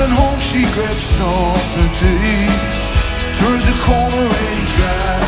Driving home, she grabs something to eat. Turns the corner and drives.